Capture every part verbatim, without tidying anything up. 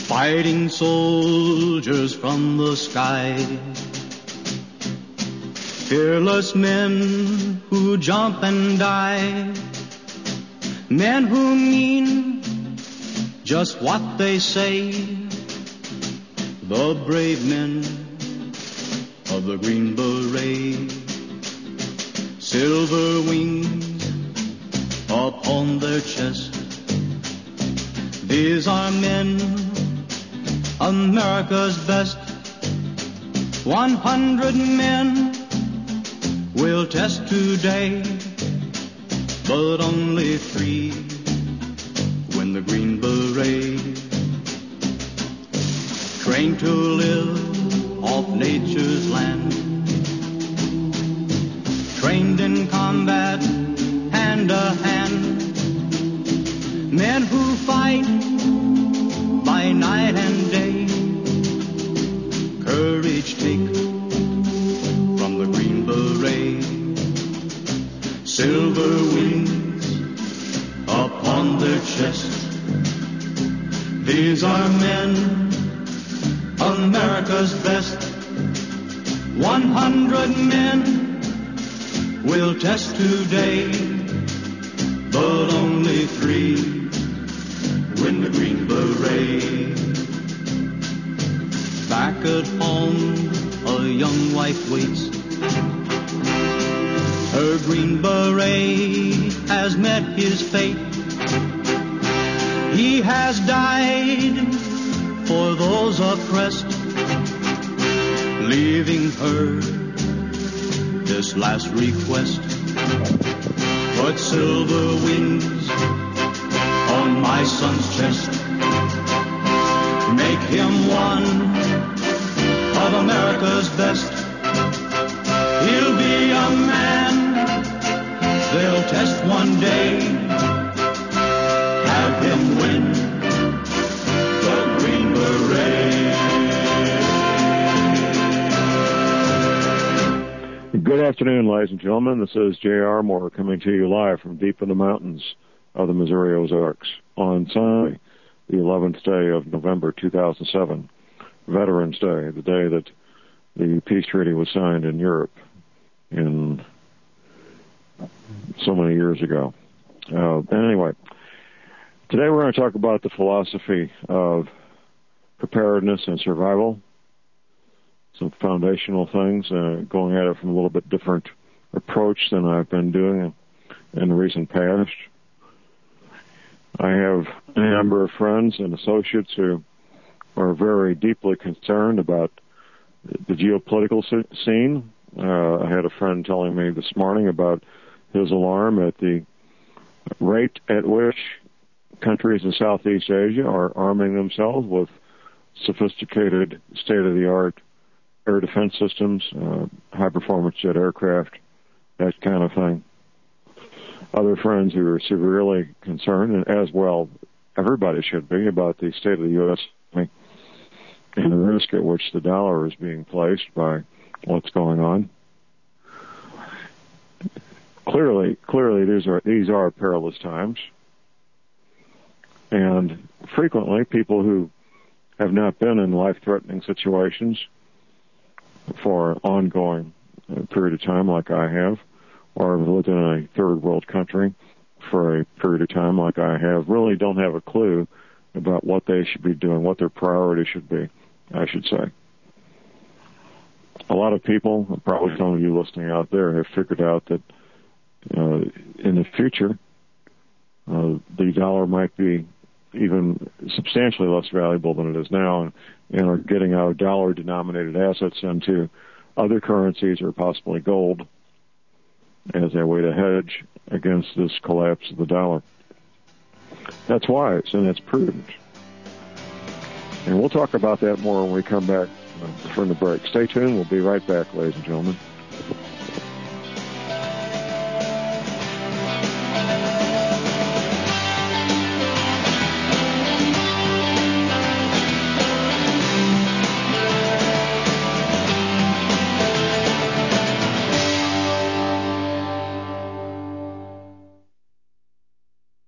fighting soldiers from the sky, fearless men who jump and die, men who mean just what they say, the brave men of the Green Beret, silver wings upon their chest. These are men, America's best. One hundred men will test today, but only three win the Green Beret. Trained to live off nature's land, trained in combat hand to hand, men who fight by night and day, courage take from the Green Beret, silver wings upon their chest. These are men, America's best. One hundred men will test today, but only three win the Green Beret. Back at home, a young wife waits. Her Green Beret has met his fate. He has died for those oppressed, leaving her this last request. Put silver wings on my son's chest. Make him one of America's best. He'll be a man they'll test one day. Have him win the Green Beret. Good afternoon, ladies and gentlemen. This is J R. Moore coming to you live from deep in the mountains of the Missouri Ozarks on Sunday, the eleventh day of November two thousand seven, Veterans Day, the day that the peace treaty was signed in Europe in so many years ago. Uh, anyway, today we're going to talk about the philosophy of preparedness and survival, some foundational things, uh, going at it from a little bit different approach than I've been doing in, in the recent past. I have a number of friends and associates who are very deeply concerned about the geopolitical scene. Uh, I had a friend telling me this morning about his alarm at the rate at which countries in Southeast Asia are arming themselves with sophisticated, state-of-the-art air defense systems, uh, high-performance jet aircraft, that kind of thing. Other friends who are severely concerned, and as well everybody should be, about the state of the U S Army and the risk at which the dollar is being placed by what's going on. Clearly, clearly, these are these are perilous times, and frequently people who have not been in life-threatening situations for an ongoing period of time, like I have, or have lived in a third world country for a period of time, like I have, really don't have a clue about what they should be doing, what their priority should be, I should say. A lot of people, probably some of you listening out there, have figured out that uh, in the future, uh, the dollar might be even substantially less valuable than it is now, and, and are getting our dollar-denominated assets into other currencies or possibly gold as a way to hedge against this collapse of the dollar. That's wise and that's prudent. And we'll talk about that more when we come back from the break. Stay tuned. We'll be right back, ladies and gentlemen.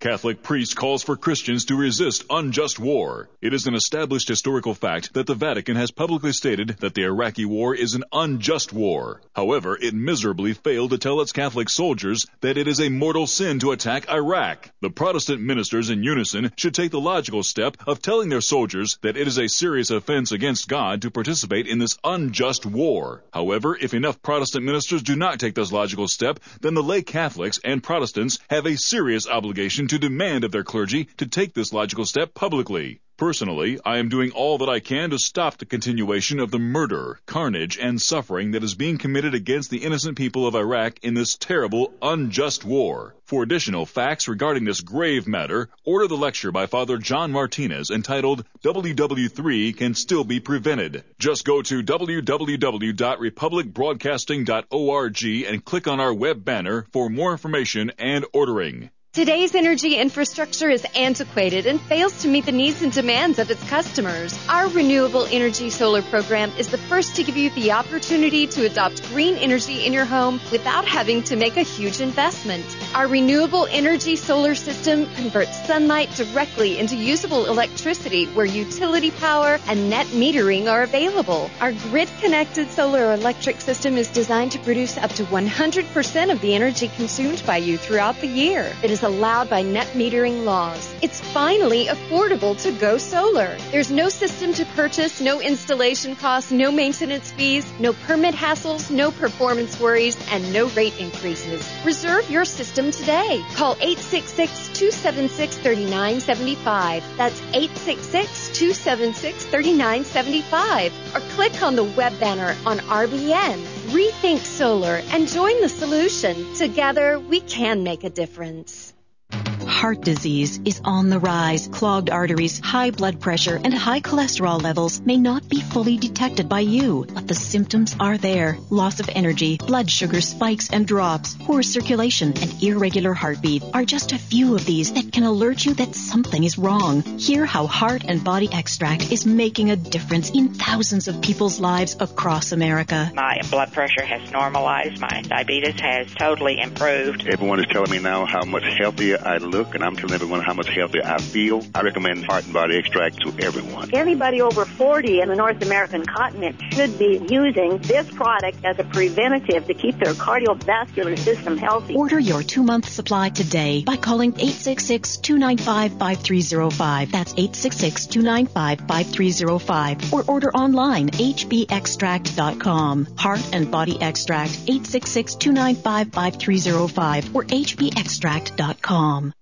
Catholic priest calls for Christians to resist unjust war. It is an established historical fact that the Vatican has publicly stated that the Iraqi war is an unjust war. However, it miserably failed to tell its Catholic soldiers that it is a mortal sin to attack Iraq. The Protestant ministers in unison should take the logical step of telling their soldiers that it is a serious offense against God to participate in this unjust war. However, if enough Protestant ministers do not take this logical step, then the lay Catholics and Protestants have a serious obligation to demand of their clergy to take this logical step publicly. Personally, I am doing all that I can to stop the continuation of the murder, carnage, and suffering that is being committed against the innocent people of Iraq in this terrible, unjust war. For additional facts regarding this grave matter, order the lecture by Father John Martinez entitled W W three Can Still Be Prevented. Just go to w w w dot republic broadcasting dot org and click on our web banner for more information and ordering. Today's energy infrastructure is antiquated and fails to meet the needs and demands of its customers. Our Renewable Energy Solar program is the first to give you the opportunity to adopt green energy in your home without having to make a huge investment. Our Renewable Energy Solar system converts sunlight directly into usable electricity where utility power and net metering are available. Our grid-connected solar electric system is designed to produce up to one hundred percent of the energy consumed by you throughout the year. It is allowed by net metering laws. It's finally affordable to go solar. There's no system to purchase, no installation costs, no maintenance fees, no permit hassles, no performance worries, and no rate increases. Reserve your system today. Call eight six six, two seven six, three nine seven five. That's eight six six, two seven six, three nine seven five. Or click on the web banner on R B N. Rethink solar and join the solution. Together, we can make a difference. Heart disease is on the rise. Clogged arteries, high blood pressure, and high cholesterol levels may not be fully detected by you, but the symptoms are there. Loss of energy, blood sugar spikes and drops, poor circulation, and irregular heartbeat are just a few of these that can alert you that something is wrong. Hear how Heart and Body Extract is making a difference in thousands of people's lives across America. My blood pressure has normalized. My diabetes has totally improved. Everyone is telling me now how much healthier I look, and I'm telling everyone how much healthier I feel. I recommend Heart and Body Extract to everyone. Anybody over forty in the North American continent should be using this product as a preventative to keep their cardiovascular system healthy. Order your two-month supply today by calling eight six six, two nine five, five three zero five. That's eight six six, two nine five, five three zero five. Or order online, h b extract dot com. Heart and Body Extract, eight six six, two nine five, five three zero five or h b extract dot com.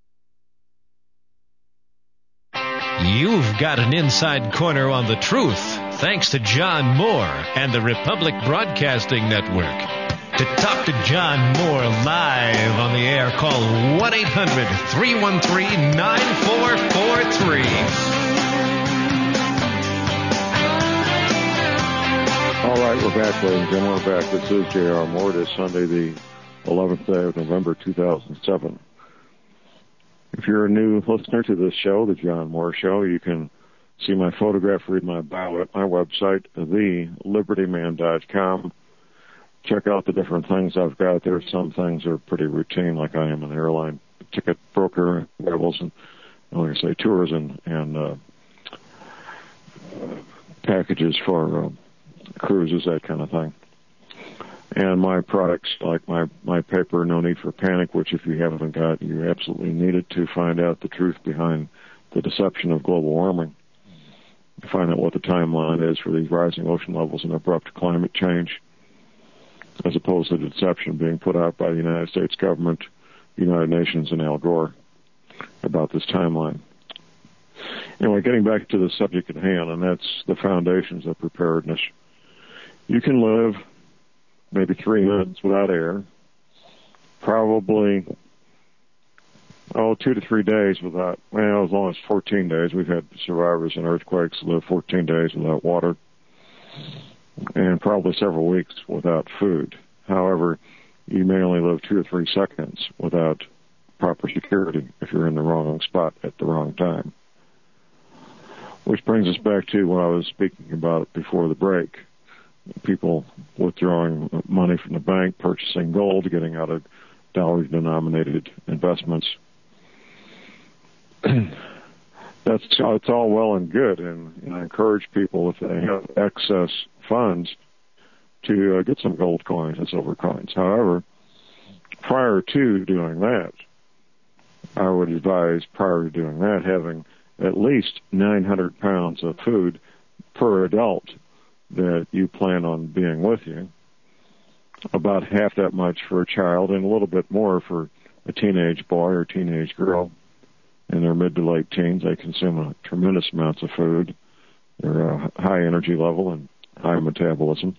You've got an inside corner on the truth, thanks to John Moore and the Republic Broadcasting Network. To talk to John Moore live on the air, call one eight hundred, three one three, nine four four three. All right, we're back, ladies and gentlemen. We're back. This is J R. Moore. It is Sunday, the eleventh day of November, two thousand seven. If you're a new listener to this show, the John Moore Show, you can see my photograph, read my bio at my website, the liberty man dot com. Check out the different things I've got there. Some things are pretty routine, like I am an airline ticket broker, travels, and like I say, tours and, and uh, packages for uh, cruises, that kind of thing. And my products, like my, my paper, No Need for Panic, which if you haven't got, you absolutely need it to find out the truth behind the deception of global warming. To find out what the timeline is for these rising ocean levels and abrupt climate change, as opposed to the deception being put out by the United States government, United Nations, and Al Gore about this timeline. Anyway, getting back to the subject at hand, and that's the foundations of preparedness. You can live maybe three minutes without air, probably, oh, two to three days without, well, as long as fourteen days. We've had survivors in earthquakes live fourteen days without water, and probably several weeks without food. However, you may only live two or three seconds without proper security if you're in the wrong spot at the wrong time. Which brings us back to what I was speaking about before the break. People withdrawing money from the bank, purchasing gold, getting out of dollar-denominated investments. that's it's all well and good, and, and I encourage people, if they have excess funds, to uh, get some gold coins and silver coins. However, prior to doing that, I would advise, prior to doing that, having at least nine hundred pounds of food per adult that you plan on being with you. About half that much for a child, and a little bit more for a teenage boy or teenage girl. In their mid to late teens, they consume a tremendous amounts of food. They're a high energy level and high metabolism.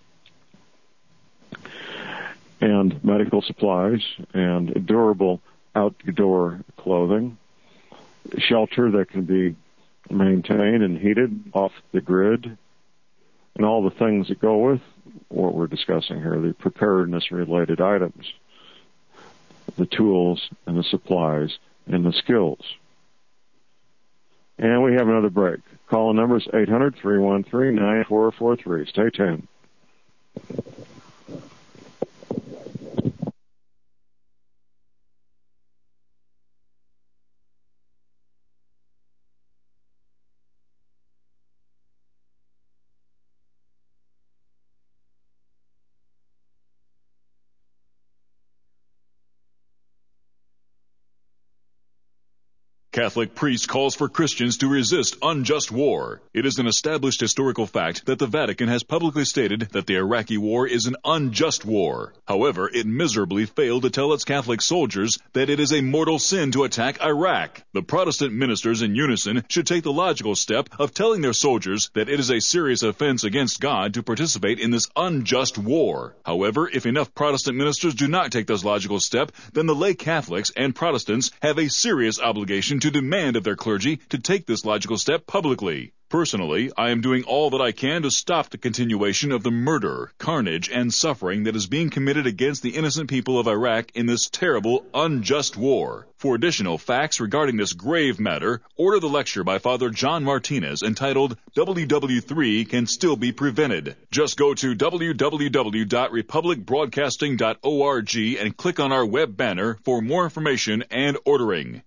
And medical supplies and durable outdoor clothing, shelter that can be maintained and heated off the grid, and all the things that go with what we're discussing here, the preparedness-related items, the tools and the supplies and the skills. And we have another break. Call number is eight hundred, three one three, nine four four three. Stay tuned. Catholic priest calls for Christians to resist unjust war. It is an established historical fact that the Vatican has publicly stated that the Iraqi war is an unjust war. However, it miserably failed to tell its Catholic soldiers that it is a mortal sin to attack Iraq. The Protestant ministers in unison should take the logical step of telling their soldiers that it is a serious offense against God to participate in this unjust war. However, if enough Protestant ministers do not take this logical step, then the lay Catholics and Protestants have a serious obligation to to demand of their clergy to take this logical step publicly. Personally, I am doing all that I can to stop the continuation of the murder, carnage, and suffering that is being committed against the innocent people of Iraq in this terrible, unjust war. For additional facts regarding this grave matter, order the lecture by Father John Martinez entitled W W three Can Still Be Prevented. Just go to w w w dot republic broadcasting dot org and click on our web banner for more information and ordering.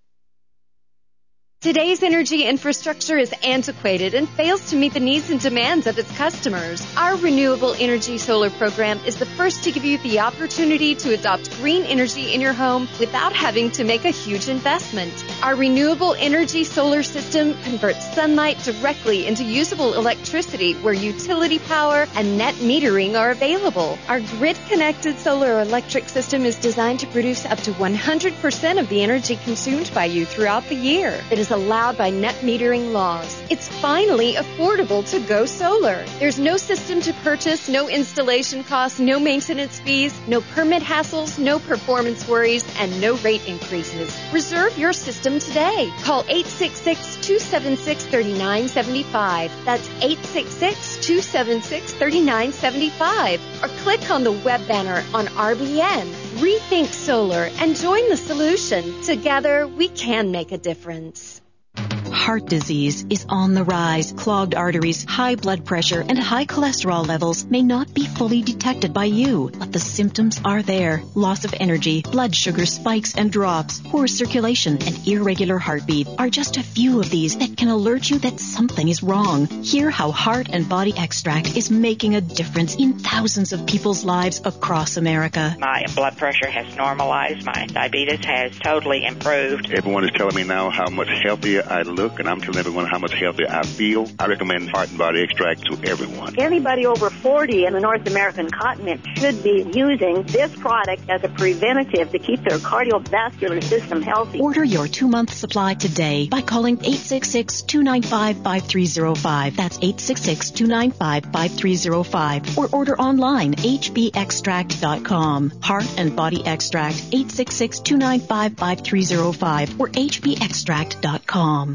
Today's energy infrastructure is antiquated and fails to meet the needs and demands of its customers. Our Renewable Energy Solar program is the first to give you the opportunity to adopt green energy in your home without having to make a huge investment. Our Renewable Energy Solar system converts sunlight directly into usable electricity where utility power and net metering are available. Our grid-connected solar electric system is designed to produce up to one hundred percent of the energy consumed by you throughout the year. It is allowed by net metering laws. It's finally affordable to go solar. There's no system to purchase, no installation costs, no maintenance fees, no permit hassles, no performance worries, and no rate increases. Reserve your system today. Call eight six six, two seven six, three nine seven five. That's eight six six, two seven six, three nine seven five. Or click on the web banner on R B N. Rethink solar and join the solution. Together, we can make a difference. Heart disease is on the rise. Clogged arteries, high blood pressure, and high cholesterol levels may not be fully detected by you, but the symptoms are there. Loss of energy, blood sugar spikes and drops, poor circulation, and irregular heartbeat are just a few of these that can alert you that something is wrong. Hear how Heart and Body Extract is making a difference in thousands of people's lives across America. My blood pressure has normalized. My diabetes has totally improved. Everyone is telling me now how much healthier I look, and I'm telling everyone how much healthier I feel. I recommend Heart and Body Extract to everyone. Anybody over forty in the North American continent should be using this product as a preventative to keep their cardiovascular system healthy. Order your two-month supply today by calling eight six six, two nine five, five three zero five. That's eight six six, two nine five, five three zero five. Or order online, h b extract dot com. Heart and Body Extract, eight six six, two nine five, five three zero five or h b extract dot com.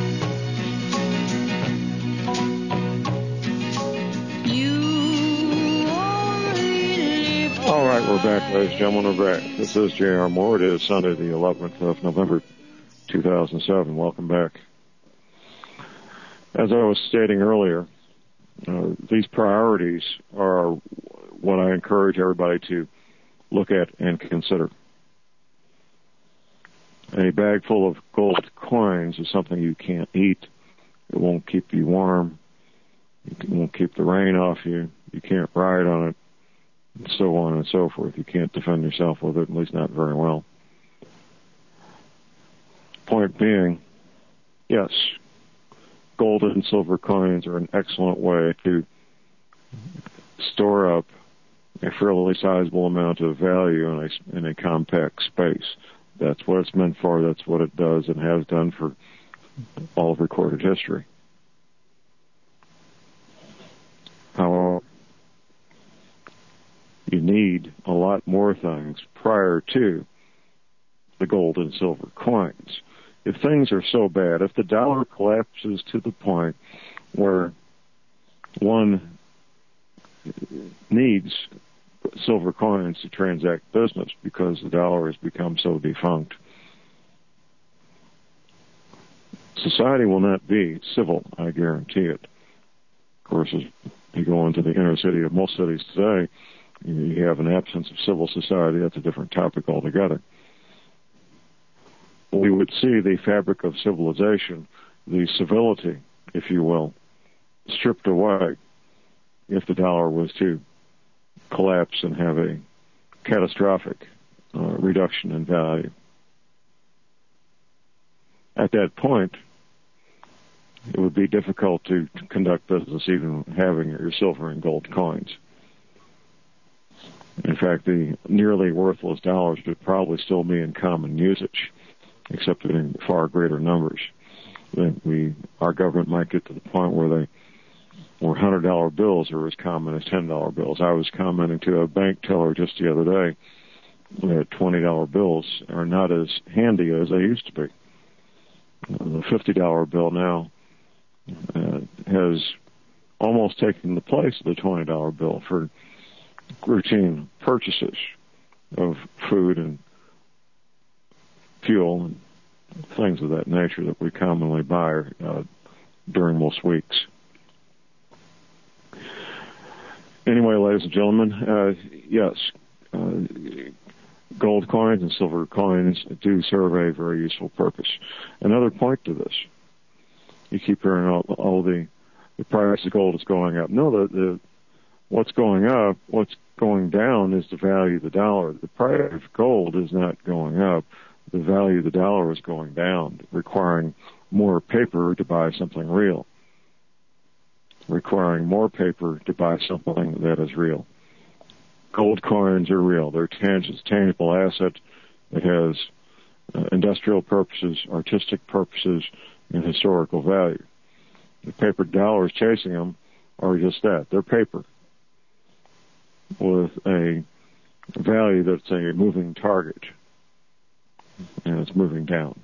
You right, we're back, ladies and gentlemen. We're back. This is J R. Moore. It is Sunday, the eleventh of November, two thousand seven. Welcome back. As I was stating earlier, uh, these priorities are what I encourage everybody to look at and consider. A bag full of gold coins is something you can't eat. It won't keep you warm. It won't keep the rain off you. You can't ride on it, and so on and so forth. You can't defend yourself with it, at least not very well. Point being, yes, gold and silver coins are an excellent way to store up a fairly sizable amount of value in a, in a compact space. That's what it's meant for. That's what it does and has done for all of recorded history. However, you need a lot more things prior to the gold and silver coins. If things are so bad, if the dollar collapses to the point where one needs silver coins to transact business because the dollar has become so defunct, society will not be civil, I guarantee it. Of course, as you go into the inner city of most cities today, you have an absence of civil society. That's a different topic altogether. We would see the fabric of civilization, the civility, if you will, stripped away if the dollar was to collapse and have a catastrophic uh, reduction in value. At that point, it would be difficult to conduct business even having your silver and gold coins. In fact, the nearly worthless dollars would probably still be in common usage, except in far greater numbers. We, our government might get to the point where they, where one hundred dollar bills are as common as ten dollar bills. I was commenting to a bank teller just the other day that twenty dollar bills are not as handy as they used to be. The fifty dollar bill now uh, has almost taken the place of the twenty dollar bill for routine purchases of food and fuel and things of that nature that we commonly buy uh, during most weeks. Anyway, ladies and gentlemen, uh, yes, uh, gold coins and silver coins do serve a very useful purpose. Another point to this, you keep hearing all, all the, the price of gold is going up. No, the, the what's going up, what's going down is the value of the dollar. The price of gold is not going up. The value of the dollar is going down, requiring more paper to buy something real, requiring more paper to buy something that is real. Gold coins are real. They're tangible, tangible asset that has uh, industrial purposes, artistic purposes, and historical value. The paper dollars chasing them are just that. They're paper with a value that's a moving target, and it's moving down.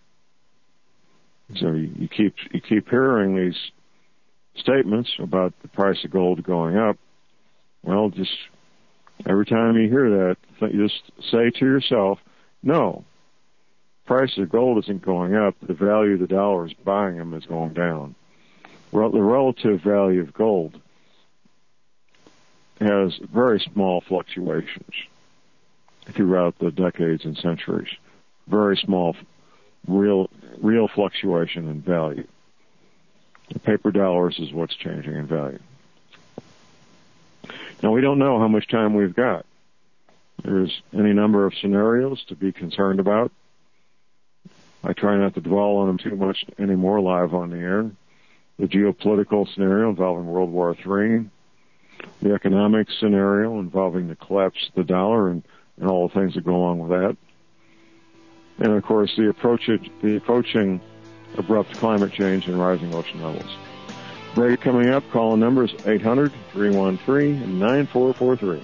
So you, you keep you keep hearing these statements about the price of gold going up. Well, just every time you hear that, just say to yourself, no, price of gold isn't going up. The value of the dollars buying them is going down. Well, the relative value of gold has very small fluctuations throughout the decades and centuries. Very small, real, real fluctuation in value. The paper dollars is what's changing in value. Now, we don't know how much time we've got. There's any number of scenarios to be concerned about. I try not to dwell on them too much anymore live on the air. The geopolitical scenario involving World War Three, the economic scenario involving the collapse of the dollar and, and all the things that go along with that. And, of course, the, approach, the approaching abrupt climate change and rising ocean levels. Break coming up. Call numbers eight hundred, three one three, nine four four three.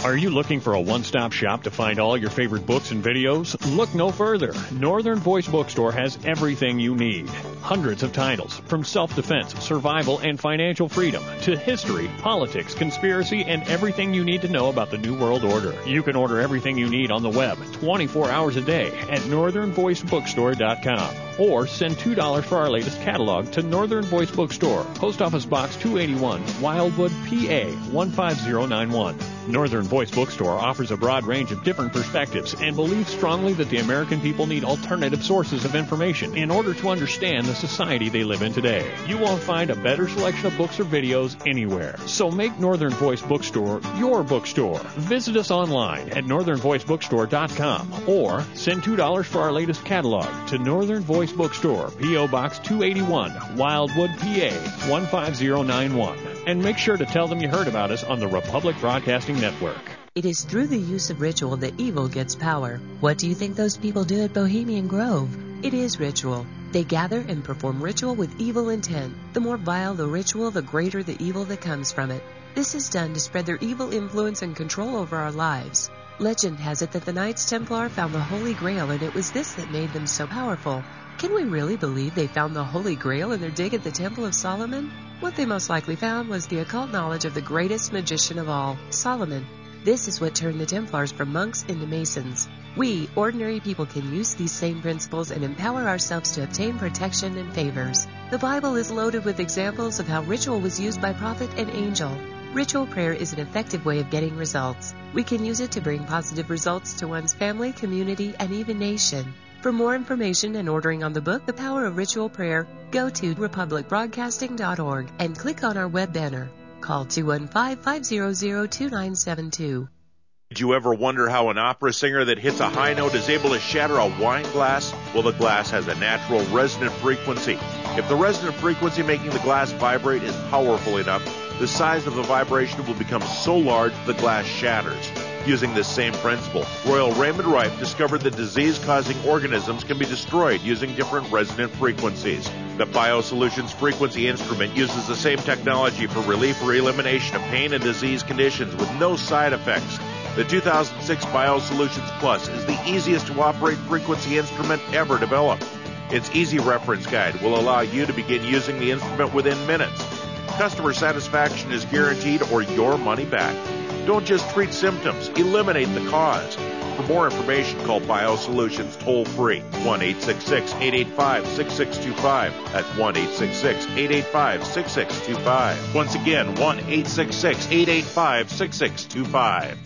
Are you looking for a one-stop shop to find all your favorite books and videos? Look no further. Northern Voice Bookstore has everything you need. Hundreds of titles, from self-defense, survival, and financial freedom, to history, politics, conspiracy, and everything you need to know about the New World Order. You can order everything you need on the web twenty-four hours a day at northern voice bookstore dot com. Or send two dollars for our latest catalog to Northern Voice Bookstore, Post Office Box two eighty-one, Wildwood, P A one five zero nine one. Northern Voice Bookstore offers a broad range of different perspectives and believes strongly that the American people need alternative sources of information in order to understand the society they live in today. You won't find a better selection of books or videos anywhere. So make Northern Voice Bookstore your bookstore. Visit us online at northern voice bookstore dot com or send two dollars for our latest catalog to Northern Voice Bookstore, P O Box two eighty-one, Wildwood, P A one five zero nine one. And make sure to tell them you heard about us on the Republic Broadcasting Network. It is through the use of ritual that evil gets power. What do you think those people do at Bohemian Grove? It is ritual. They gather and perform ritual with evil intent. The more vile the ritual, the greater the evil that comes from it. This is done to spread their evil influence and control over our lives. Legend has it that the Knights Templar found the Holy Grail, and it was this that made them so powerful. Can we really believe they found the Holy Grail in their dig at the Temple of Solomon? What they most likely found was the occult knowledge of the greatest magician of all, Solomon. This is what turned the Templars from monks into Masons. We, ordinary people, can use these same principles and empower ourselves to obtain protection and favors. The Bible is loaded with examples of how ritual was used by prophet and angel. Ritual prayer is an effective way of getting results. We can use it to bring positive results to one's family, community, and even nation. For more information and ordering on the book, The Power of Ritual Prayer, go to republic broadcasting dot org and click on our web banner. Call two one five, five hundred, two nine seven two. Did you ever wonder how an opera singer that hits a high note is able to shatter a wine glass? Well, the glass has a natural resonant frequency. If the resonant frequency making the glass vibrate is powerful enough, the size of the vibration will become so large the glass shatters. Using this same principle, Royal Raymond Rife discovered that disease-causing organisms can be destroyed using different resonant frequencies. The BioSolutions Frequency Instrument uses the same technology for relief or elimination of pain and disease conditions with no side effects. The two thousand six BioSolutions Plus is the easiest to operate frequency instrument ever developed. Its easy reference guide will allow you to begin using the instrument within minutes. Customer satisfaction is guaranteed or your money back. Don't just treat symptoms, eliminate the cause. For more information, call BioSolutions toll-free, one eight six six, eight eight five, six six two five. That's one eight six six, eight eight five, six six two five. Once again, one eight six six, eight eight five, six six two five.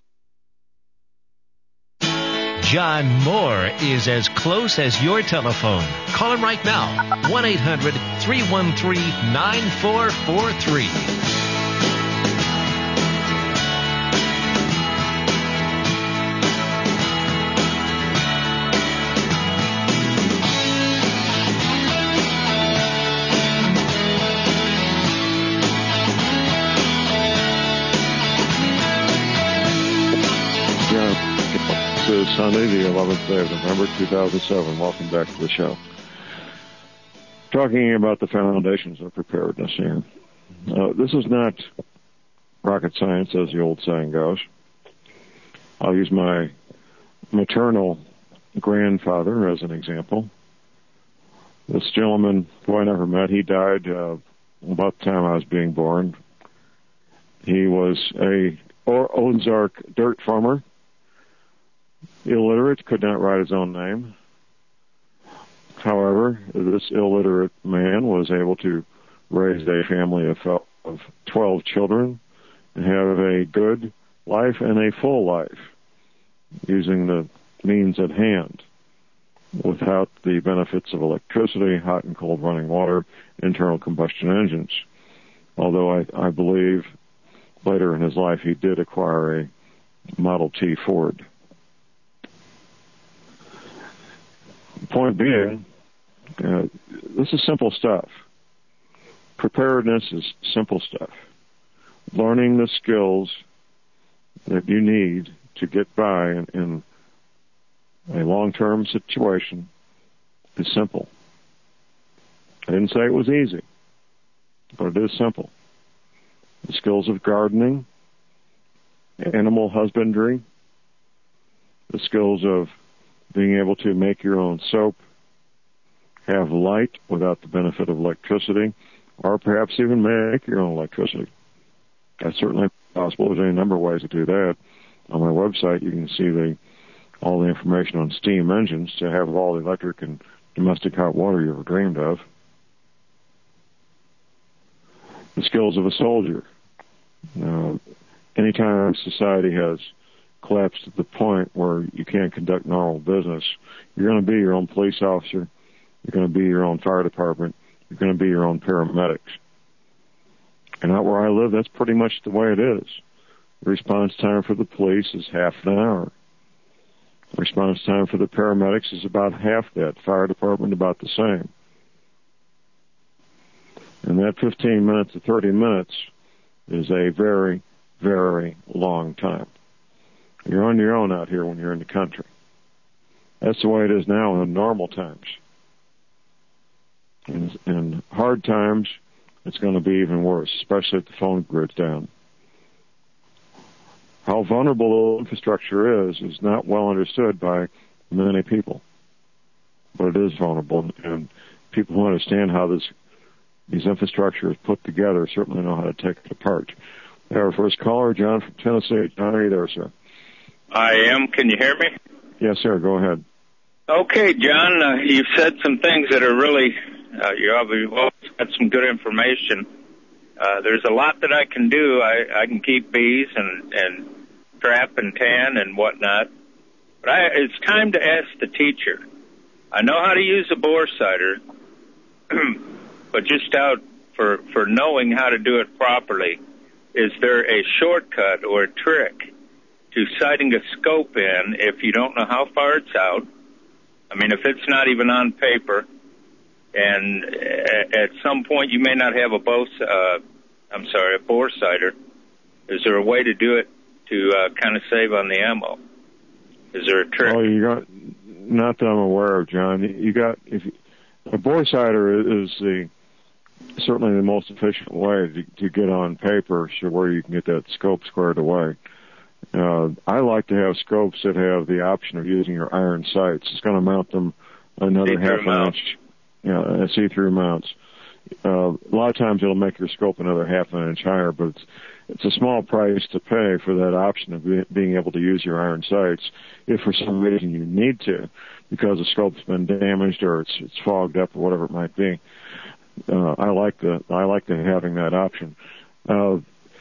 John Moore is as close as your telephone. Call him right now, one eight hundred, three one three, nine four four three. This is Sunday, the eleventh day of November, two thousand seven. Welcome back to the show. Talking about the foundations of preparedness here. Uh, this is not rocket science, as the old saying goes. I'll use my maternal grandfather as an example. This gentleman, who I never met, he died uh, about the time I was being born. He was a Ozark dirt farmer. Illiterate, could not write his own name. However, this illiterate man was able to raise a family of, of twelve children and have a good life and a full life using the means at hand without the benefits of electricity, hot and cold running water, internal combustion engines. Although I, I believe later in his life he did acquire a Model T Ford. Point being, uh, this is simple stuff. Preparedness is simple stuff. Learning the skills that you need to get by in, in a long-term situation is simple. I didn't say it was easy, but it is simple. The skills of gardening, animal husbandry, the skills of being able to make your own soap, have light without the benefit of electricity, or perhaps even make your own electricity. That's certainly possible. There's any number of ways to do that. On my website, you can see the all the information on steam engines to have all the electric and domestic hot water you ever dreamed of. The skills of a soldier. Now, anytime society has collapsed to the point where you can't conduct normal business, you're going to be your own police officer, you're going to be your own fire department, you're going to be your own paramedics. And out where I live, that's pretty much the way it is. The response time for the police is half an hour. The response time for the paramedics is about half that. Fire department, about the same. And that fifteen minutes to thirty minutes is a very, very long time. You're on your own out here when you're in the country. That's the way it is now in normal times. In, in hard times, it's going to be even worse, especially if the phone grid's down. How vulnerable the infrastructure is is not well understood by many people. But it is vulnerable, and people who understand how this these infrastructure is put together certainly know how to take it apart. Our first caller, John from Tennessee. John, are you there, sir? I am. Can you hear me? Yes, sir. Go ahead. Okay, John, uh, you've said some things that are really, uh, you obviously got some good information. Uh, there's a lot that I can do. I, I can keep bees and, and trap and tan and whatnot. But I, it's time to ask the teacher. I know how to use a bore sighter, but just out for, for knowing how to do it properly, is there a shortcut or a trick to sighting a scope in if you don't know how far it's out? I mean, if it's not even on paper, and at some point you may not have a bow, uh, I'm sorry, a bore sighter, is there a way to do it to uh, kind of save on the ammo? Is there a trick? Oh, you got, not that I'm aware of, John. You got, if you, a bore sighter is the certainly the most efficient way to, to get on paper, so where you can get that scope squared away. Uh, I like to have scopes that have the option of using your iron sights. It's going to mount them another half an inch, you know, see-through mounts. Uh, a lot of times it'll make your scope another half an inch higher, but it's, it's a small price to pay for that option of be, being able to use your iron sights if for some reason you need to, because the scope's been damaged or it's, it's fogged up or whatever it might be. Uh, I like the I like the having that option. Uh,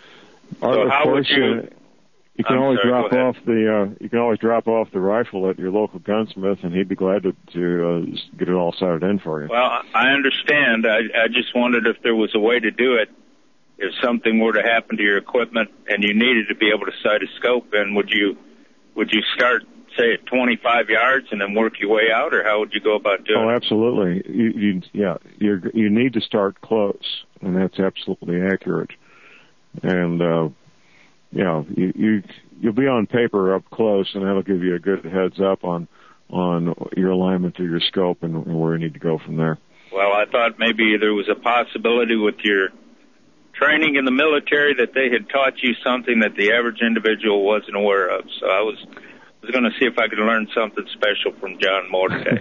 so how course, would you? Uh, you can I'm always sorry, drop off the uh, you can always drop off the rifle at your local gunsmith, and he'd be glad to to uh, get it all sighted in for you. Well, I understand. I, I just wondered if there was a way to do it. If something were to happen to your equipment and you needed to be able to sight a scope in, would you would you start, say, at twenty-five yards and then work your way out, or how would you go about doing it? Oh, absolutely. You, you, yeah, you you need to start close, and that's absolutely accurate. And uh, yeah, you, you you'll be on paper up close, and that'll give you a good heads up on on your alignment to your scope and, and where you need to go from there. Well, I thought maybe there was a possibility with your training in the military that they had taught you something that the average individual wasn't aware of. So I was. I was going to see if I could learn something special from John Moore today.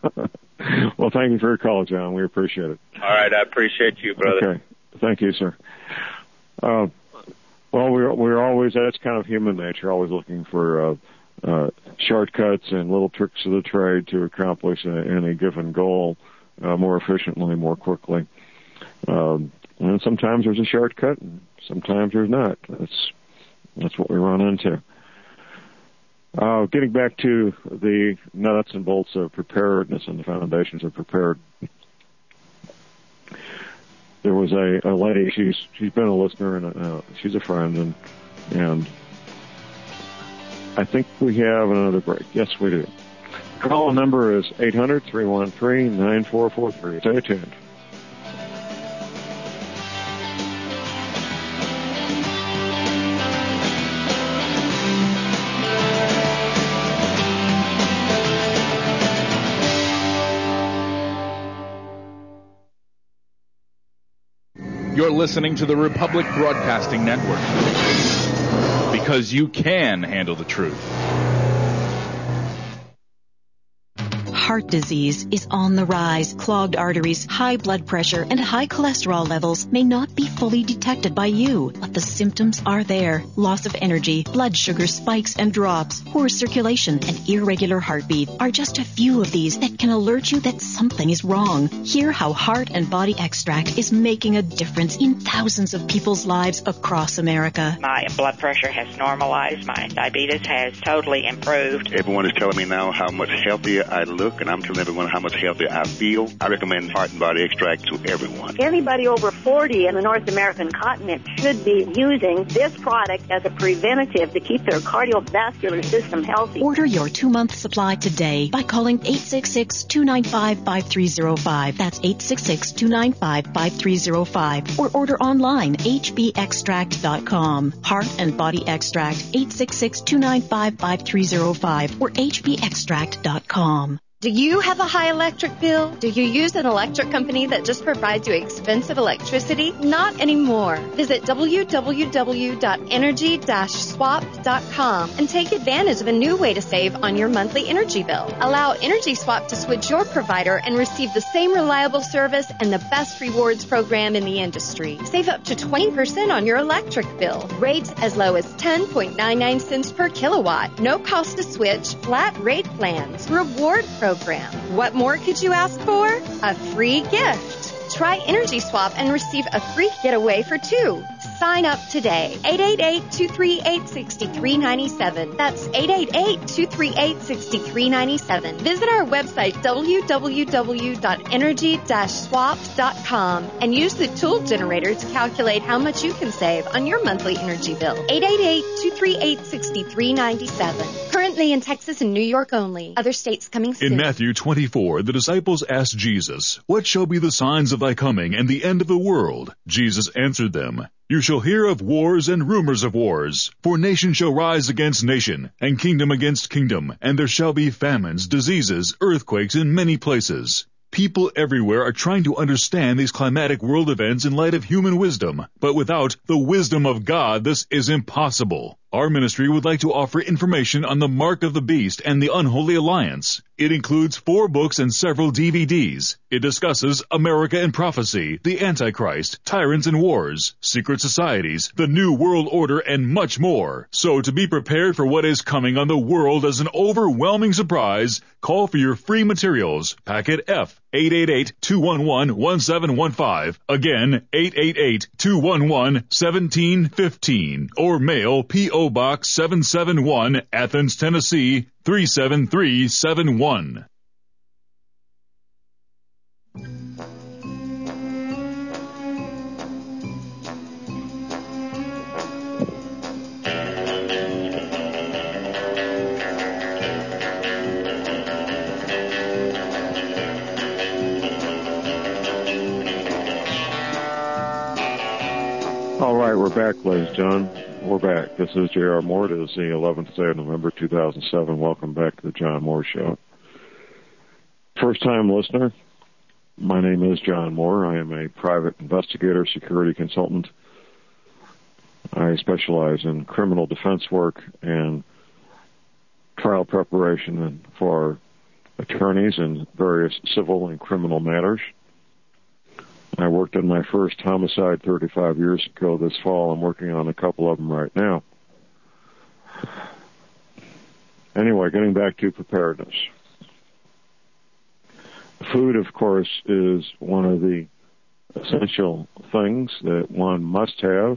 Well, thank you for your call, John. We appreciate it. All right, I appreciate you, brother. Okay, thank you, sir. Uh, well, we're we're always that's kind of human nature, always looking for uh, uh, shortcuts and little tricks of the trade to accomplish a, any given goal uh, more efficiently, more quickly. Um, and sometimes there's a shortcut, and sometimes there's not. That's that's what we run into. Uh, getting back to the nuts and bolts of preparedness and the foundations of preparedness. There was a, a lady, she's she's been a listener and uh, she's a friend, and and I think we have another break. Yes, we do. Call number is eight hundred, three one three, nine four four three. Stay tuned. You're listening to the Republic Broadcasting Network. because you can handle the truth. Heart disease is on the rise. Clogged arteries, high blood pressure, and high cholesterol levels may not be fully detected by you, but the symptoms are there. Loss of energy, blood sugar spikes and drops, poor circulation, and irregular heartbeat are just a few of these that can alert you that something is wrong. Hear how Heart and Body Extract is making a difference in thousands of people's lives across America. My blood pressure has normalized. My diabetes has totally improved. Everyone is telling me now how much healthier I look, and I'm telling everyone how much healthier I feel. I recommend Heart and Body Extract to everyone. Anybody over forty in the North American continent should be using this product as a preventative to keep their cardiovascular system healthy. Order your two-month supply today by calling eight six six, two nine five, five three zero five. That's eight six six, two nine five, five three zero five. Or order online, h b extract dot com. Heart and Body Extract, eight six six, two nine five, five three zero five or h b extract dot com. Do you have a high electric bill? Do you use an electric company that just provides you expensive electricity? Not anymore. Visit w w w dot energy dash swap dot com and take advantage of a new way to save on your monthly energy bill. Allow Energy Swap to switch your provider and receive the same reliable service and the best rewards program in the industry. Save up to twenty percent on your electric bill. Rates as low as ten point nine nine cents per kilowatt. No cost to switch. Flat rate plans. Reward program. What more could you ask for? A free gift. Try Energy Swap and receive a free getaway for two. Sign up today. eight eight eight, two three eight, six three nine seven. That's eight eight eight, two three eight, six three nine seven. Visit our website, w w w dot energy dash swap dot com, and use the tool generator to calculate how much you can save on your monthly energy bill. eight eight eight, two three eight, six three nine seven. Currently in Texas and New York only. Other states coming soon. In Matthew twenty-four, the disciples asked Jesus, "What shall be the signs of thy coming and the end of the world?" Jesus answered them, "You shall hear of wars and rumors of wars. For nation shall rise against nation, and kingdom against kingdom, and there shall be famines, diseases, earthquakes in many places." People everywhere are trying to understand these climatic world events in light of human wisdom, but without the wisdom of God, this is impossible. Our ministry would like to offer information on the Mark of the Beast and the Unholy Alliance. It includes four books and several D V Ds. It discusses America and prophecy, the Antichrist, tyrants and wars, secret societies, the New World Order, and much more. So to be prepared for what is coming on the world as an overwhelming surprise, call for your free materials. Packet F, eight eight eight, two one one, one seven one five. Again, eight eight eight, two one one, one seven one five. Or mail P O Box seven seven one, Athens, Tennessee, three seven three seven one. All right, we're back, ladies and gentlemen. We're back. This is J R. Moore. It is the eleventh day of November, two thousand seven. Welcome back to the John Moore Show. First-time listener, my name is John Moore. I am a private investigator, security consultant. I specialize in criminal defense work and trial preparation for attorneys in various civil and criminal matters. I worked on my first homicide thirty-five years ago. This fall, I'm working on a couple of them right now. Anyway, getting back to preparedness. Food, of course, is one of the essential things that one must have.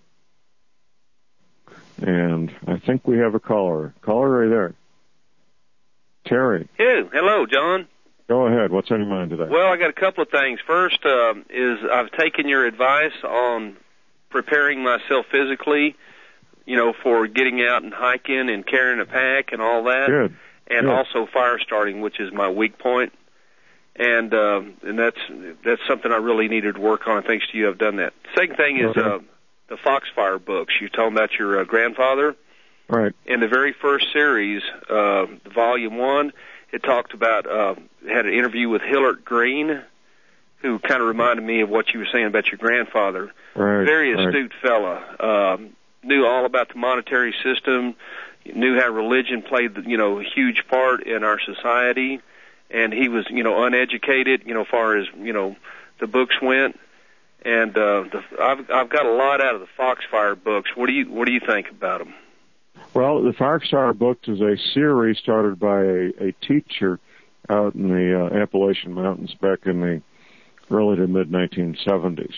And I think we have a caller. Caller right there. Terry. Hey, hello, John. Go ahead. What's on your mind today? Well, I got a couple of things. First uh, is I've taken your advice on preparing myself physically, you know, for getting out and hiking and carrying a pack and all that. Good. And Good. also fire starting, which is my weak point. And uh, and that's that's something I really needed to work on. Thanks to you, I've done that. Second thing is okay. uh, the Foxfire books. You told me about your uh, grandfather. Right. In the very first series, uh, volume one, it talked about, uh, had an interview with Hillard Green, who kind of reminded me of what you were saying about your grandfather. Right. Very right. astute fella. Um, knew all about the monetary system, knew how religion played, you know, a huge part in our society, and he was, you know, uneducated, you know, as far as, you know, the books went. And uh, the, I've I've got a lot out of the Foxfire books. What do you what do you think about them? Well, the Foxfire books is a series started by a, a teacher out in the uh, Appalachian Mountains back in the early to mid nineteen seventies,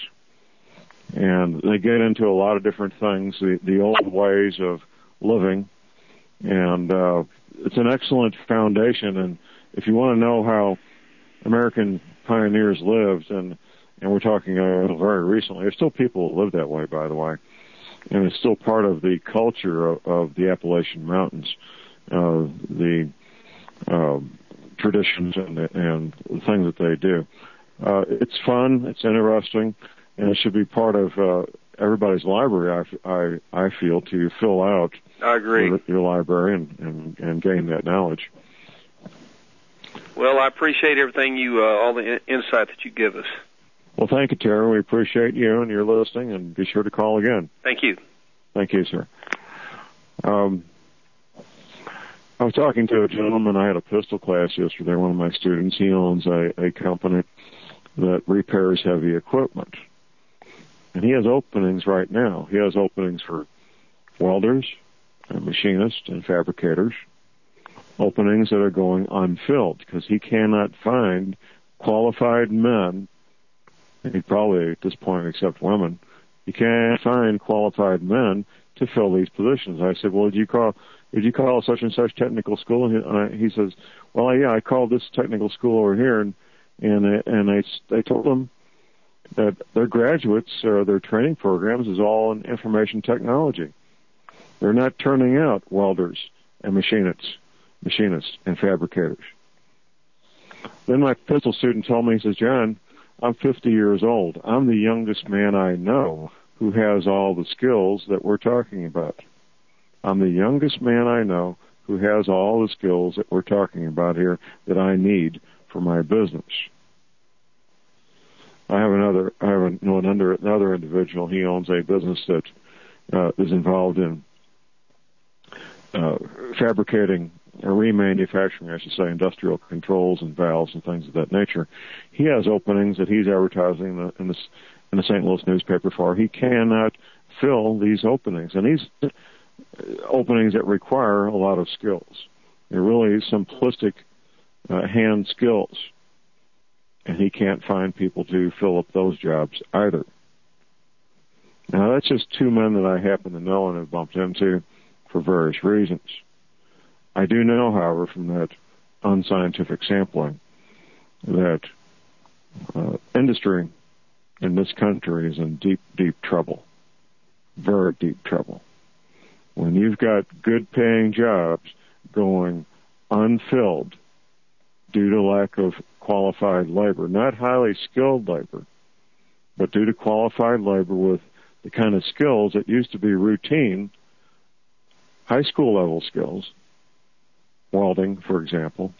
and they get into a lot of different things, the the old ways of living, and uh, it's an excellent foundation. And if you want to know how American pioneers lived, and and we're talking uh, very recently, there's still people that live that way, by the way, and it's still part of the culture of, of the Appalachian Mountains, uh, the uh, traditions and the, and the things that they do. Uh, it's fun, it's interesting, and it should be part of uh, everybody's library, I, I, I feel, to fill out I agree. Your, your library and, and, and gain that knowledge. Well, I appreciate everything you, uh, all the in- insight that you give us. Well, thank you, Terry. We appreciate you and your listening, and be sure to call again. Thank you. Thank you, sir. Um, I was talking to a gentleman. I had a pistol class yesterday, one of my students. He owns a, a company that repairs heavy equipment. And he has openings right now. He has openings for welders, and machinists, and fabricators, openings that are going unfilled because he cannot find qualified men. He probably at this point accept women. He can't find qualified men to fill these positions. I said, well, did you call, did you call such and such technical school? And he, and I, he says, well, yeah, I called this technical school over here, and and they, and they they told them that their graduates or their training programs is all in information technology. They're not turning out welders and machinists, machinists and fabricators. Then my pistol student told me, he says, John, I'm fifty years old. I'm the youngest man I know who has all the skills that we're talking about. I'm the youngest man I know who has all the skills that we're talking about here that I need for my business. I have another, I have a, know another, another individual. He owns a business that uh, is involved in uh, fabricating or remanufacturing, I should say, industrial controls and valves and things of that nature. He has openings that he's advertising in the, in the, in the Saint Louis newspaper for. He cannot fill these openings, and these openings that require a lot of skills. They're really simplistic uh, hand skills, and he can't find people to fill up those jobs either. Now, that's just two men that I happen to know and have bumped into for various reasons. I do know, however, from that unscientific sampling that uh, industry in this country is in deep, deep trouble, very deep trouble. When you've got good-paying jobs going unfilled due to lack of qualified labor, not highly skilled labor, but due to qualified labor with the kind of skills that used to be routine, high school level skills, welding, for example,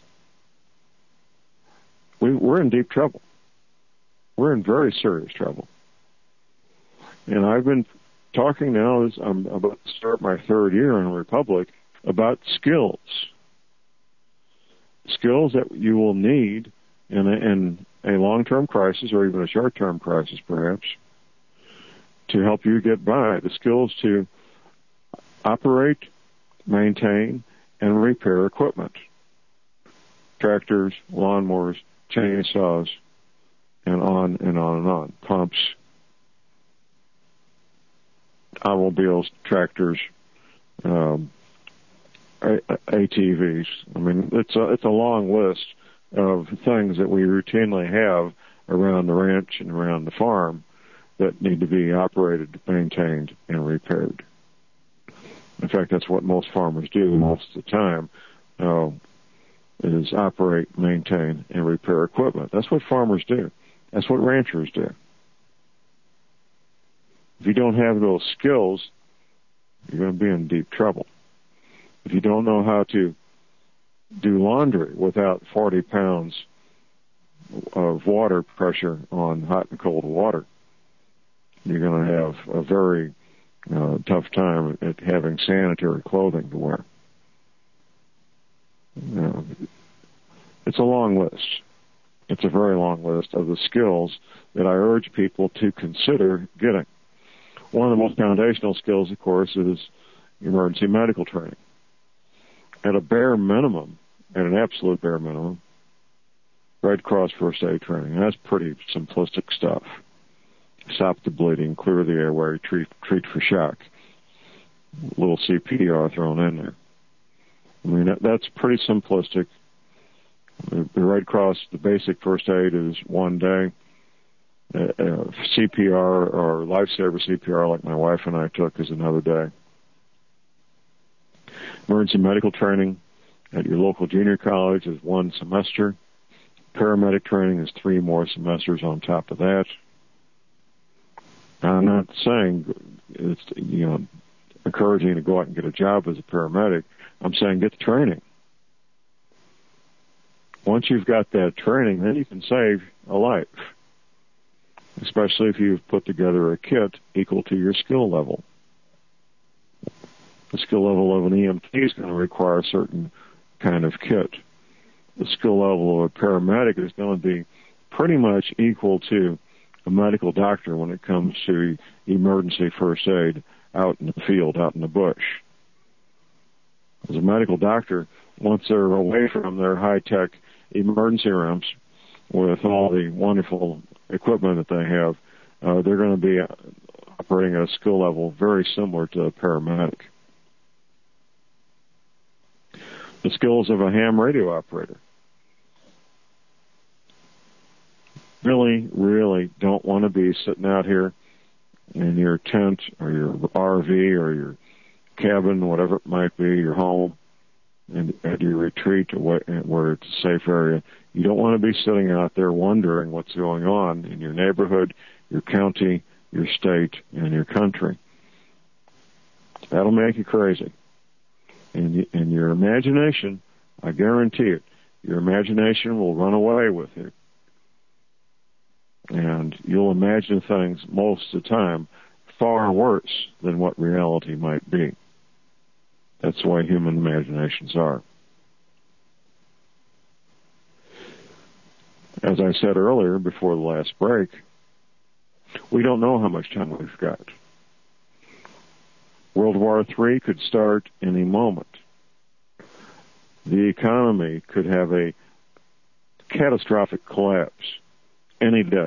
we, we're in deep trouble. We're in very serious trouble. And I've been talking now, as I'm about to start my third year in the Republic, about skills. Skills that you will need in a, in a long-term crisis or even a short-term crisis, perhaps, to help you get by. The skills to operate, maintain, and repair equipment. Tractors, lawnmowers, chainsaws, and on and on and on. Pumps, automobiles, tractors, um, A T Vs. I mean, it's a, it's a long list of things that we routinely have around the ranch and around the farm that need to be operated, maintained, and repaired. In fact, that's what most farmers do most of the time, uh, is operate, maintain, and repair equipment. That's what farmers do. That's what ranchers do. If you don't have those skills, you're going to be in deep trouble. If you don't know how to do laundry without forty pounds of water pressure on hot and cold water, you're going to have a very uh, tough time at having sanitary clothing to wear. You know, it's a long list. It's a very long list of the skills that I urge people to consider getting. One of the most foundational skills, of course, is emergency medical training. At a bare minimum, at an absolute bare minimum, Red Cross first aid training. That's pretty simplistic stuff. Stop the bleeding, clear the airway, treat treat for shock. A little C P R thrown in there. I mean, that, that's pretty simplistic. The, the Red Cross, the basic first aid is one day. Uh, uh, C P R or lifesaver C P R, like my wife and I took, is another day. Emergency medical training at your local junior college is one semester. Paramedic training is three more semesters on top of that. I'm not saying it's, you know, encouraging you to go out and get a job as a paramedic. I'm saying get the training. Once you've got that training, then you can save a life, especially if you've put together a kit equal to your skill level. The skill level of an E M T is going to require a certain kind of kit. The skill level of a paramedic is going to be pretty much equal to a medical doctor when it comes to emergency first aid out in the field, out in the bush. As a medical doctor, once they're away from their high-tech emergency rooms with all the wonderful equipment that they have, uh, they're going to be operating at a skill level very similar to a paramedic. The skills of a ham radio operator. Really, really don't want to be sitting out here in your tent or your R V or your cabin, whatever it might be, your home, and at your retreat where it's a safe area. You don't want to be sitting out there wondering what's going on in your neighborhood, your county, your state, and your country. That'll make you crazy. And, and your imagination, I guarantee it, your imagination will run away with you. And you'll imagine things most of the time far worse than what reality might be. That's the way human imaginations are. As I said earlier, before the last break, we don't know how much time we've got. World War Three could start any moment. The economy could have a catastrophic collapse any day.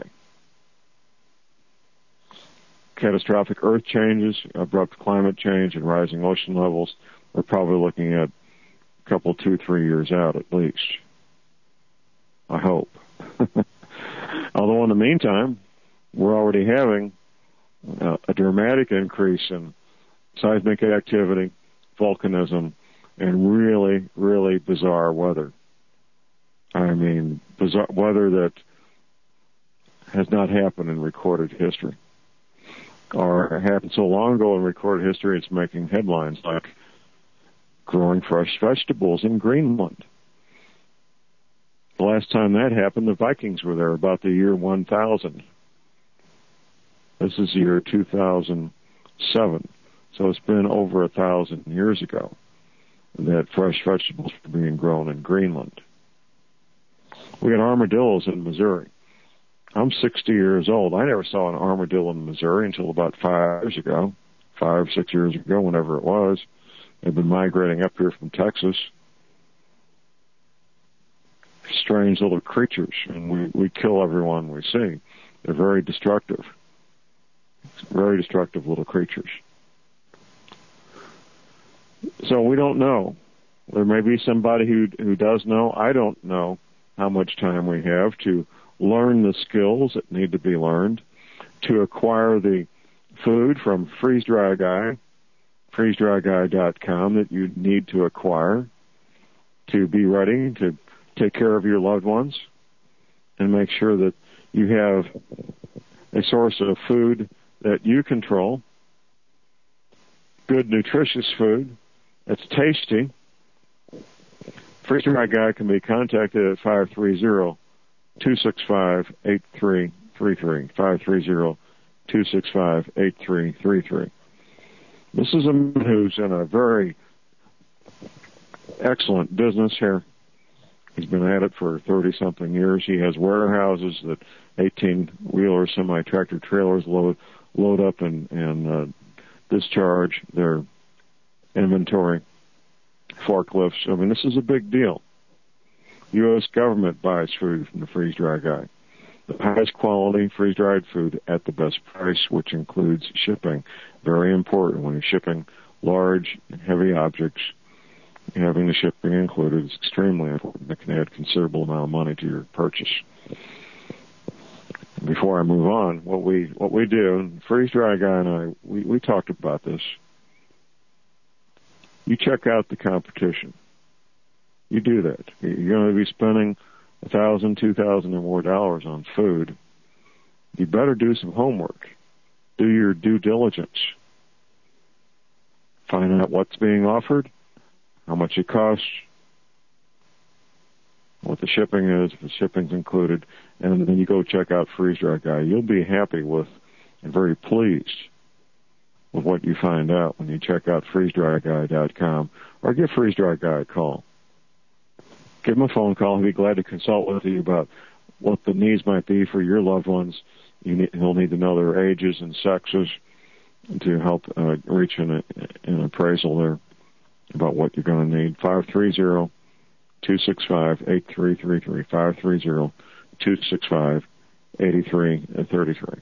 Catastrophic earth changes, abrupt climate change, and rising ocean levels, we're probably looking at a couple, two, three years out at least. I hope. Although in the meantime, we're already having uh, a dramatic increase in seismic activity, volcanism, and really, really bizarre weather. I mean, bizarre weather that has not happened in recorded history. Or happened so long ago in recorded history, it's making headlines like growing fresh vegetables in Greenland. The last time that happened, the Vikings were there about the year one thousand. This is the year two thousand seven. So it's been over a thousand years ago that fresh vegetables were being grown in Greenland. We got armadillos in Missouri. I'm sixty years old. I never saw an armadillo in Missouri until about five years ago, five, six years ago, whenever it was. They've been migrating up here from Texas. Strange little creatures, and we, we kill everyone we see. They're very destructive. Very destructive little creatures. So we don't know. There may be somebody who who does know. I don't know how much time we have to learn the skills that need to be learned, to acquire the food from Freeze Dry Guy, freeze dry guy dot com, that you need to acquire to be ready to take care of your loved ones and make sure that you have a source of food that you control, good, nutritious food that's tasty. Freeze Dry Guy can be contacted at five three zero, two six five, eight three three three, five three zero, two six five, eight three three three. This is a man who's in a very excellent business here. He's been at it for thirty-something years. He has warehouses that eighteen-wheeler semi-tractor trailers load load up and, and uh, discharge their inventory, forklifts. I mean, this is a big deal. The U S government buys food from the freeze-dry guy. The highest quality freeze-dried food at the best price, which includes shipping. Very important when you're shipping large, heavy objects. Having the shipping included is extremely important. It can add considerable amount of money to your purchase. Before I move on, what we what we do, freeze-dry guy and I, we, we talked about this. You check out the competition. You do that. You're going to be spending a thousand, two thousand, or more dollars on food. You better do some homework. Do your due diligence. Find out what's being offered, how much it costs, what the shipping is, if the shipping's included, and then you go check out Freeze-Dry Guy. You'll be happy with and very pleased with what you find out when you check out freeze dry guy dot com or give Freeze-Dry Guy a call. Give him a phone call. He'll be glad to consult with you about what the needs might be for your loved ones. You need, he'll need to know their ages and sexes to help uh, reach an, an appraisal there about what you're going to need. five three zero, two six five, eight three three three, five three zero, two six five, eight three three three.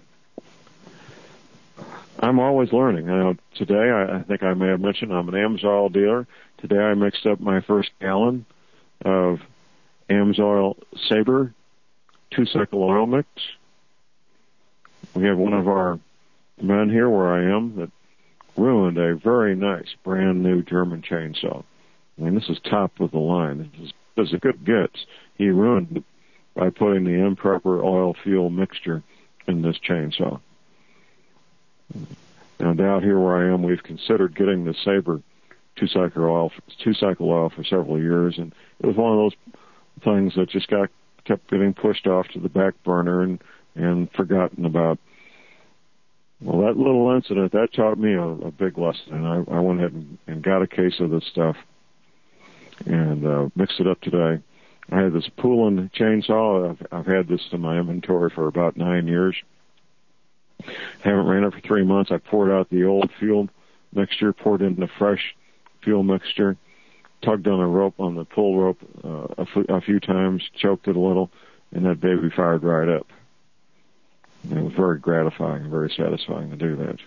I'm always learning. I know today, I, I think I may have mentioned I'm an Amsoil dealer. Today I mixed up my first gallon of Amsoil Sabre two-cycle oil mix. We have one of our men here where I am that ruined a very nice, brand-new German chainsaw. I mean, this is top of the line. This is, this is a good gets. He ruined it by putting the improper oil-fuel mixture in this chainsaw. No doubt here where I am, we've considered getting the Sabre two-cycle oil, two-cycle oil for several years, and it was one of those things that just got kept getting pushed off to the back burner and, and forgotten about. Well, that little incident, that taught me a, a big lesson, and I, I went ahead and, and got a case of this stuff and uh, mixed it up today. I had this Poulan chainsaw. I've, I've had this in my inventory for about nine years. Haven't ran it for three months. I poured out the old fuel mixture, poured in the fresh fuel mixture, tugged on a rope, on the pull rope uh, a, f- a few times, choked it a little, and that baby fired right up. And it was very gratifying, very satisfying to do that.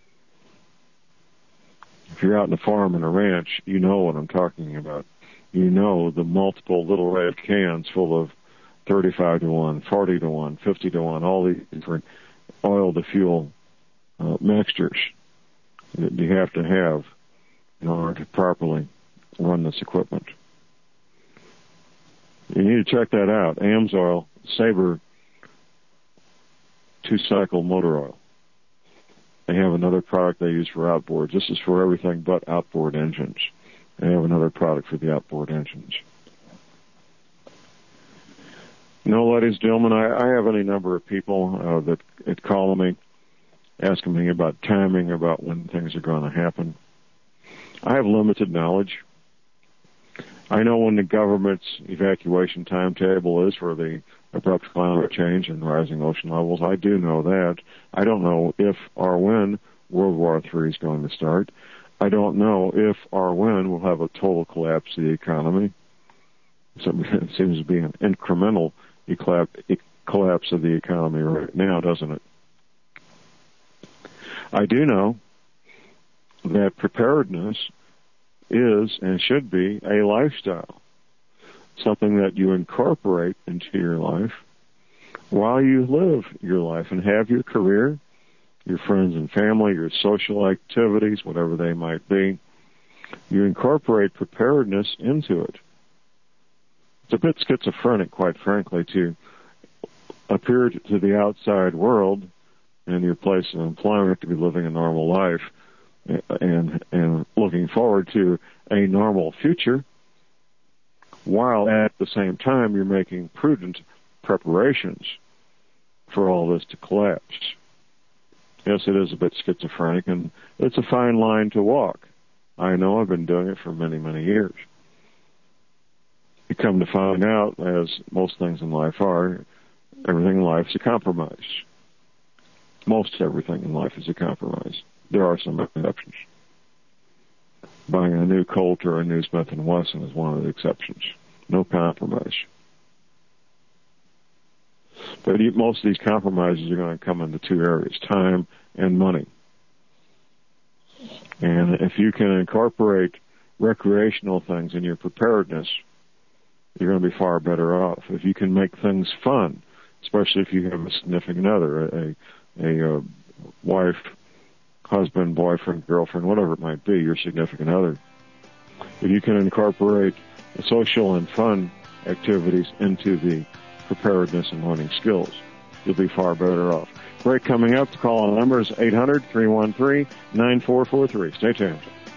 If you're out in the farm and a ranch, you know what I'm talking about. You know the multiple little red cans full of thirty-five to one, forty to one, fifty to one, all these different oil to fuel uh, mixtures that you have to have in order to properly run this equipment. You need to check that out. Amsoil Sabre two-cycle motor oil. They have another product they use for outboards. This is for everything but outboard engines. They have another product for the outboard engines. No, ladies and gentlemen, I, I have any number of people uh, that, that call me, asking me about timing, about when things are going to happen. I have limited knowledge. I know when the government's evacuation timetable is for the abrupt climate change and rising ocean levels. I do know that. I don't know if or when World War Three is going to start. I don't know if or when we'll have a total collapse of the economy. So it seems to be an incremental collapse of the economy right now, doesn't it? I do know that preparedness is and should be a lifestyle, something that you incorporate into your life while you live your life and have your career, your friends and family, your social activities, whatever they might be. You incorporate preparedness into it. It's a bit schizophrenic, quite frankly, to appear to the outside world and your place of employment to be living a normal life and and looking forward to a normal future, while at the same time you're making prudent preparations for all this to collapse. Yes, it is a bit schizophrenic, and it's a fine line to walk. I know, I've been doing it for many, many years. You come to find out, as most things in life are, everything in life is a compromise. Most everything in life is a compromise. There are some exceptions. Buying a new Colt or a new Smith and Wesson is one of the exceptions. No compromise. But most of these compromises are going to come into two areas, time and money. And if you can incorporate recreational things in your preparedness, you're going to be far better off. If you can make things fun, especially if you have a significant other, a, a, a wife, husband, boyfriend, girlfriend, whatever it might be, your significant other. If you can incorporate social and fun activities into the preparedness and hunting skills, you'll be far better off. Break coming up. The call on number is eight hundred, three one three, nine four four three. Stay tuned.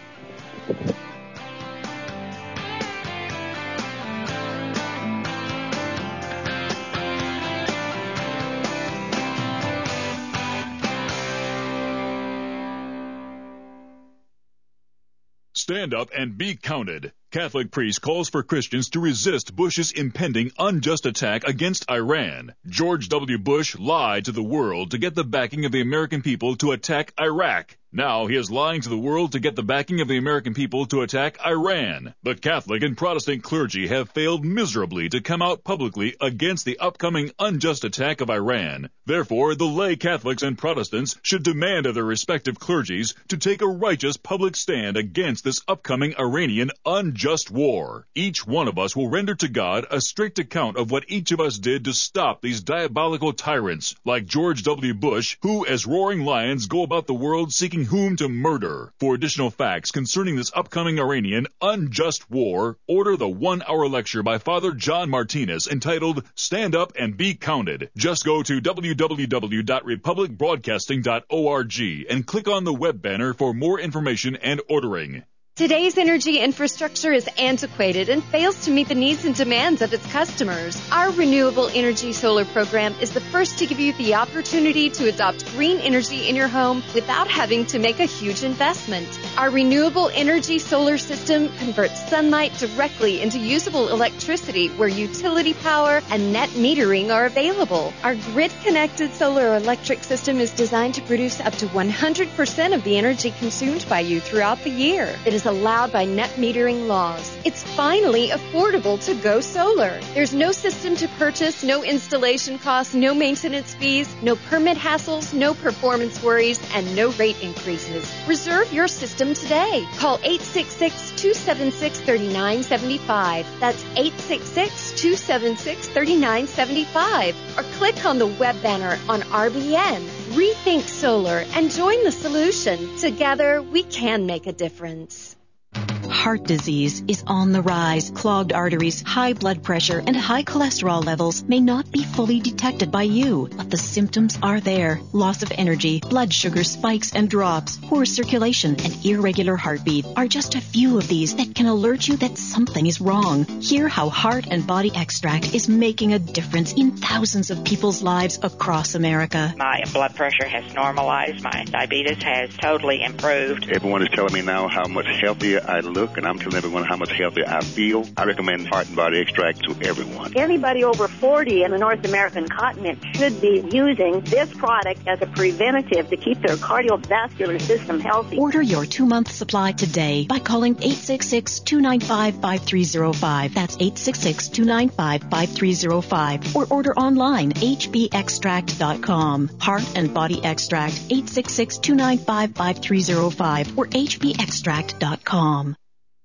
Stand up and be counted. Catholic priest calls for Christians to resist Bush's impending unjust attack against Iran. George W. Bush lied to the world to get the backing of the American people to attack Iraq. Now he is lying to the world to get the backing of the American people to attack Iran. The Catholic and Protestant clergy have failed miserably to come out publicly against the upcoming unjust attack of Iran. Therefore, the lay Catholics and Protestants should demand of their respective clergies to take a righteous public stand against this upcoming Iranian unjust war. Each one of us will render to God a strict account of what each of us did to stop these diabolical tyrants like George W. Bush, who as roaring lions go about the world seeking whom to murder. For additional facts concerning this upcoming Iranian unjust war, order the one-hour lecture by Father John Martinez entitled Stand Up and Be Counted. Just go to w w w dot republic broadcasting dot org and click on the web banner for more information and ordering. Today's energy infrastructure is antiquated and fails to meet the needs and demands of its customers. Our Renewable Energy Solar program is the first to give you the opportunity to adopt green energy in your home without having to make a huge investment. Our Renewable Energy Solar system converts sunlight directly into usable electricity where utility power and net metering are available. Our grid-connected solar electric system is designed to produce up to one hundred percent of the energy consumed by you throughout the year. It is allowed by net metering laws. It's finally affordable to go solar. There's no system to purchase, no installation costs, no maintenance fees, no permit hassles, no performance worries, and no rate increases. Reserve your system today. Call eight six six, two seven six, three nine seven five. That's eight six six, two seven six, three nine seven five. Or click on the web banner on R B N. Rethink solar and join the solution. Together, we can make a difference. Heart disease is on the rise. Clogged arteries, high blood pressure, and high cholesterol levels may not be fully detected by you, but the symptoms are there. Loss of energy, blood sugar spikes and drops, poor circulation, and irregular heartbeat are just a few of these that can alert you that something is wrong. Hear how Heart and Body Extract is making a difference in thousands of people's lives across America. My blood pressure has normalized. My diabetes has totally improved. Everyone is telling me now how much healthier I look, and I'm telling everyone how much healthier I feel. I recommend Heart and Body Extract to everyone. Anybody over forty in the North American continent should be using this product as a preventative to keep their cardiovascular system healthy. Order your two-month supply today by calling eight six six, two nine five, five three zero five. That's eight six six, two nine five, five three zero five. Or order online, h b extract dot com. Heart and Body Extract, eight six six, two nine five, five three zero five or h b extract dot com.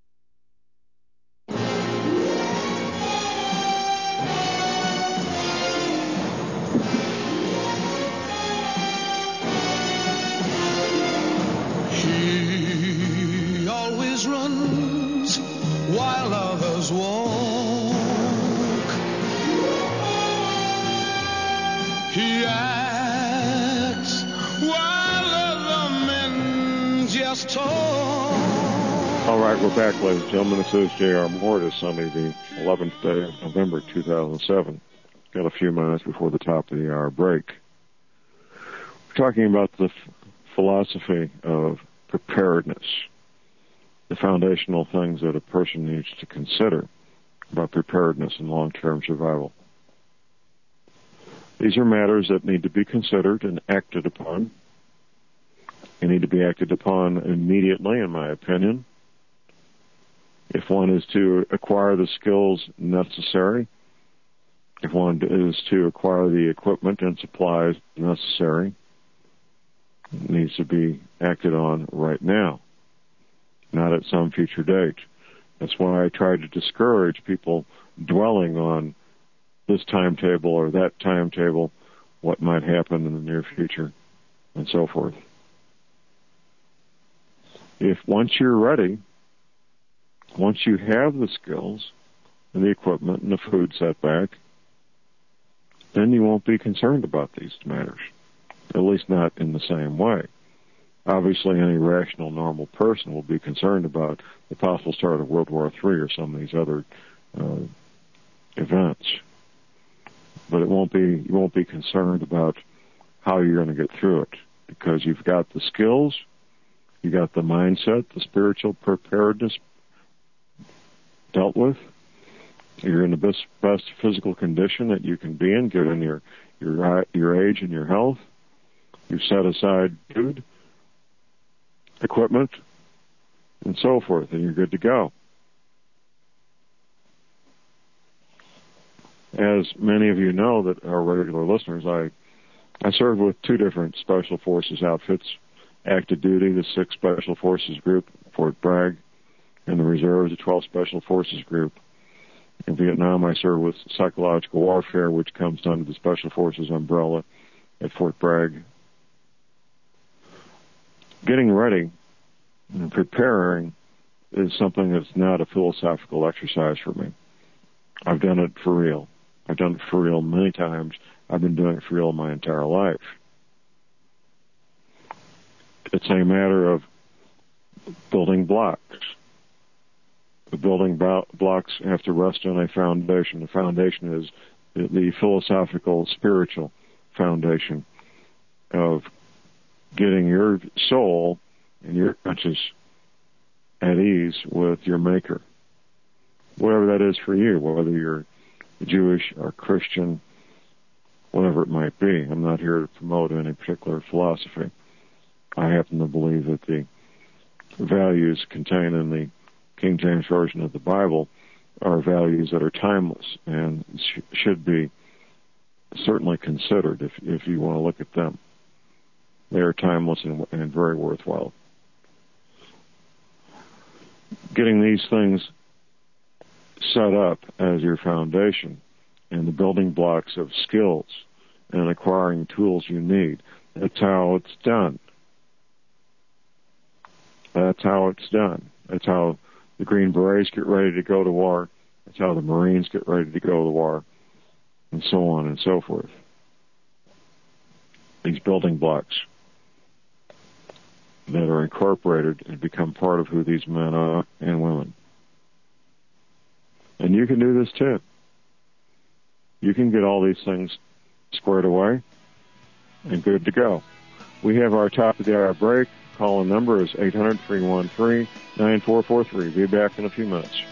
He always runs while others walk. He acts while other men just talk. All right, we're back, ladies and gentlemen. This is J R. Moore. It is Sunday, the eleventh day of November, two thousand seven. Got a few minutes before the top of the hour break. We're talking about the f- philosophy of preparedness, the foundational things that a person needs to consider about preparedness and long-term survival. These are matters that need to be considered and acted upon. They need to be acted upon immediately, in my opinion. If one is to acquire the skills necessary, if one is to acquire the equipment and supplies necessary, it needs to be acted on right now, not at some future date. That's why I try to discourage people dwelling on this timetable or that timetable, what might happen in the near future, and so forth. If once you're ready, once you have the skills and the equipment and the food set back, then you won't be concerned about these matters, at least not in the same way. Obviously, any rational, normal person will be concerned about the possible start of World War Three or some of these other uh, events. But it won't be, you won't be concerned about how you're going to get through it, because you've got the skills, you got the mindset, the spiritual preparedness dealt with. You're in the best, best physical condition that you can be in, given your your your age and your health. You've set aside food, equipment, and so forth, and you're good to go. As many of you know that are regular listeners, I I served with two different Special Forces outfits, active duty, the sixth Special Forces Group, Fort Bragg, and the Reserves, the twelfth Special Forces Group. In Vietnam, I served with psychological warfare, which comes under the Special Forces umbrella at Fort Bragg. Getting ready and preparing is something that's not a philosophical exercise for me. I've done it for real. I've done it for real many times. I've been doing it for real my entire life. It's a matter of building blocks. The building bo- blocks have to rest on a foundation. The foundation is the, the philosophical, spiritual foundation of getting your soul and your conscience at ease with your Maker. Whatever that is for you, whether you're Jewish or Christian, whatever it might be. I'm not here to promote any particular philosophy. I happen to believe that the values contained in the King James Version of the Bible are values that are timeless and sh- should be certainly considered if, if you want to look at them. They are timeless and, and very worthwhile. Getting these things set up as your foundation and the building blocks of skills and acquiring tools you need, that's how it's done. That's how it's done. That's how the Green Berets get ready to go to war. That's how the Marines get ready to go to war, and so on and so forth. These building blocks that are incorporated and become part of who these men are and women. And you can do this too. You can get all these things squared away and good to go. We have our top of the hour break. Call-in number is eight hundred, three one three, nine four four three. Be back in a few minutes.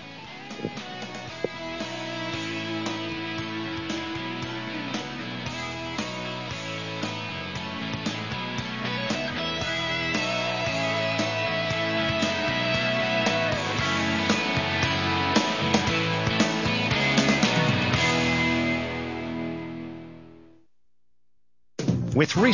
With recent